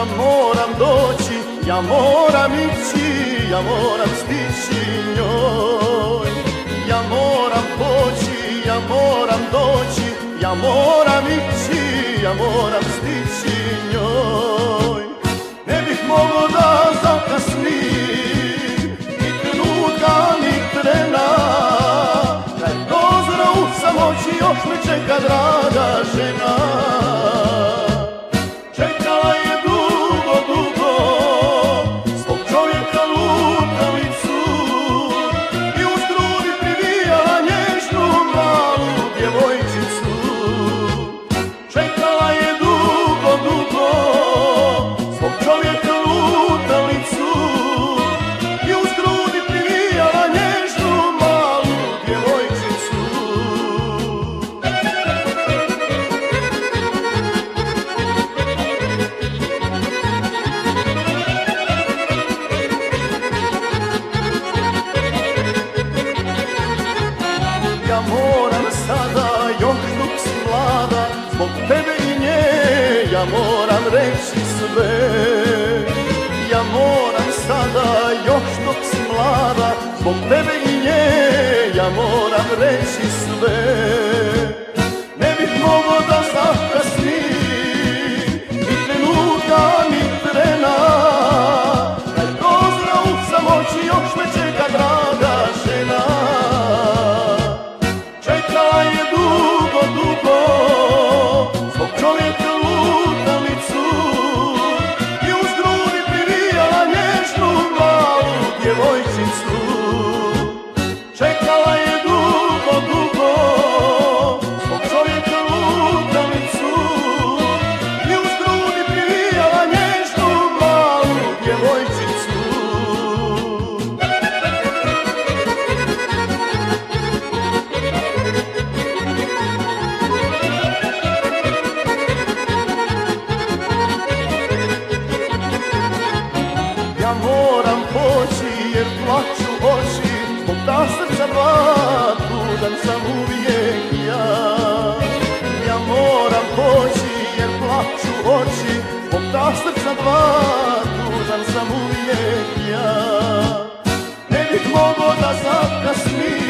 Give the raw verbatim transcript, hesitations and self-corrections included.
ja moram doći, ja moram ići, ja moram stići njoj. Ja moram poći, ja moram doći, ja moram ići, ja moram stići njoj. Ne bih mogao da zakasnim, ni trenutka, ni trena. Kraj prozora u samoći još me čeka draga žena. Čekala je dugo, dugo svog čovjeka lutalicu i uz grudi privijala nježnu malu djevojčicu. Čekala je dugo, dugo svog čovjeka lutalicu i uz grudi privijala nježnu malu djevojčicu. Ja moram sada, još dok si mlada, zbog tebe i nje, ja moram reći sve. Ja moram sada, još dok si mlada, zbog tebe i nje, ja moram reći sve. Ne bih mogao da zakasnim, ni trenutka, ni trena. Kraj prozora u samoći još me čeka draga žena. Čekala je dugo, dugo svog čovjeka lutalicu i uz grudi privijala nježnu malu djevojčicu. Čekala je dugo, dugo svog čovjeka lutalicu i uz grudi privijala nježnu malu djevojčicu. Ja moram poći jer plaću oči, zbog ta srca dva, tužan sam uvijek ja. Ja moram poći jer plaću oči, zbog ta srca dva, tužan sam uvijek ja. Ne bih mogao da zakasnim,